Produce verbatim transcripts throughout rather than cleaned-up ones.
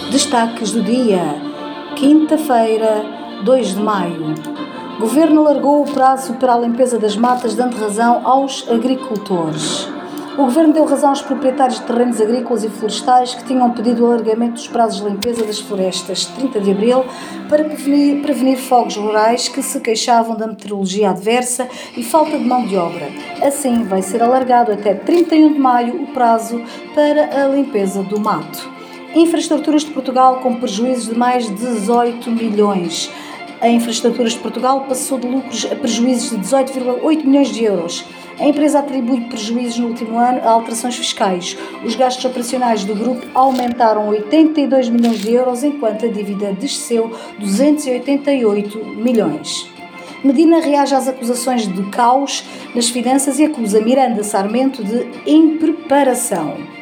Destaques do dia, quinta-feira, dois de maio. Governo alargou o prazo para a limpeza das matas, dando razão aos agricultores. O Governo deu razão aos proprietários de terrenos agrícolas e florestais que tinham pedido o alargamento dos prazos de limpeza das florestas, trinta de abril, para prevenir, prevenir fogos rurais que se queixavam da meteorologia adversa e falta de mão de obra. Assim, vai ser alargado até trinta e um de maio o prazo para a limpeza do mato. Infraestruturas de Portugal com prejuízos de mais de dezoito milhões. A Infraestruturas de Portugal passou de lucros a prejuízos de dezoito vírgula oito milhões de euros. A empresa atribui prejuízos no último ano a alterações fiscais. Os gastos operacionais do grupo aumentaram oitenta e dois milhões de euros, enquanto a dívida desceu duzentos e oitenta e oito milhões. Medina reage às acusações de caos nas finanças e acusa Miranda Sarmento de impreparação.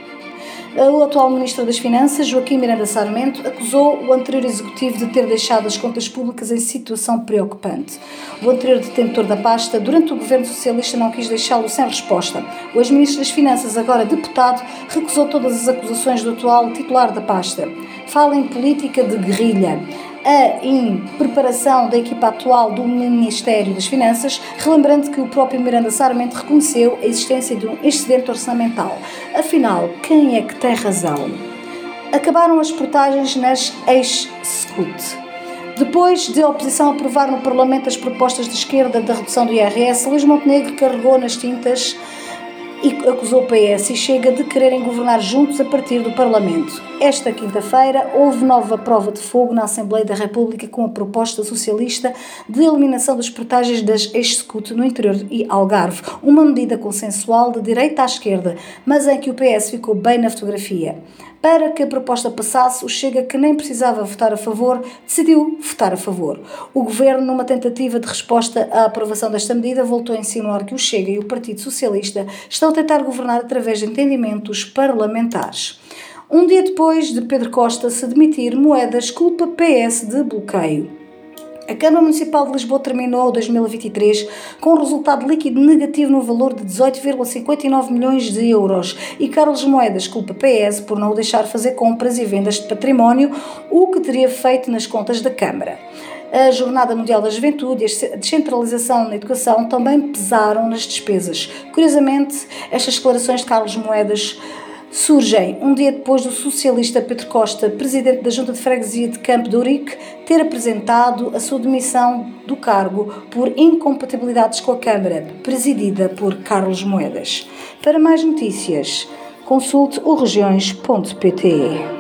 O atual Ministro das Finanças, Joaquim Miranda Sarmento, acusou o anterior Executivo de ter deixado as contas públicas em situação preocupante. O anterior detentor da pasta, durante o governo socialista, não quis deixá-lo sem resposta. O ex-Ministro das Finanças, agora deputado, recusou todas as acusações do atual titular da pasta. Fala em política de guerrilha. A impreparação da equipa atual do Ministério das Finanças, relembrando que o próprio Miranda Sarmento reconheceu a existência de um excedente orçamental. Afinal, quem é que tem razão? Acabaram as portagens nas ex-Scut. Depois de a oposição aprovar no Parlamento as propostas de esquerda da redução do I R S, Luís Montenegro carregou nas tintas e acusou o P S e Chega de quererem governar juntos a partir do Parlamento. Esta quinta-feira houve nova prova de fogo na Assembleia da República com a proposta socialista de eliminação das portagens das ex-Scut no interior e Algarve, uma medida consensual de direita à esquerda, mas em que o P S ficou bem na fotografia. Para que a proposta passasse, o Chega, que nem precisava votar a favor, decidiu votar a favor. O Governo, numa tentativa de resposta à aprovação desta medida, voltou a insinuar que o Chega e o Partido Socialista estão a tentar governar através de entendimentos parlamentares. Um dia depois de Pedro Costa se demitir, Moedas culpa P S de bloqueio. A Câmara Municipal de Lisboa terminou dois mil e vinte e três com um resultado líquido negativo no valor de dezoito vírgula cinquenta e nove milhões de euros e Carlos Moedas culpa P S por não o deixar fazer compras e vendas de património, o que teria feito nas contas da Câmara. A Jornada Mundial da Juventude e a descentralização na educação também pesaram nas despesas. Curiosamente, estas declarações de Carlos Moedas surgem um dia depois do socialista Pedro Costa, presidente da Junta de Freguesia de Campo de Ourique, ter apresentado a sua demissão do cargo por incompatibilidades com a Câmara, presidida por Carlos Moedas. Para mais notícias, consulte o regiões ponto pt.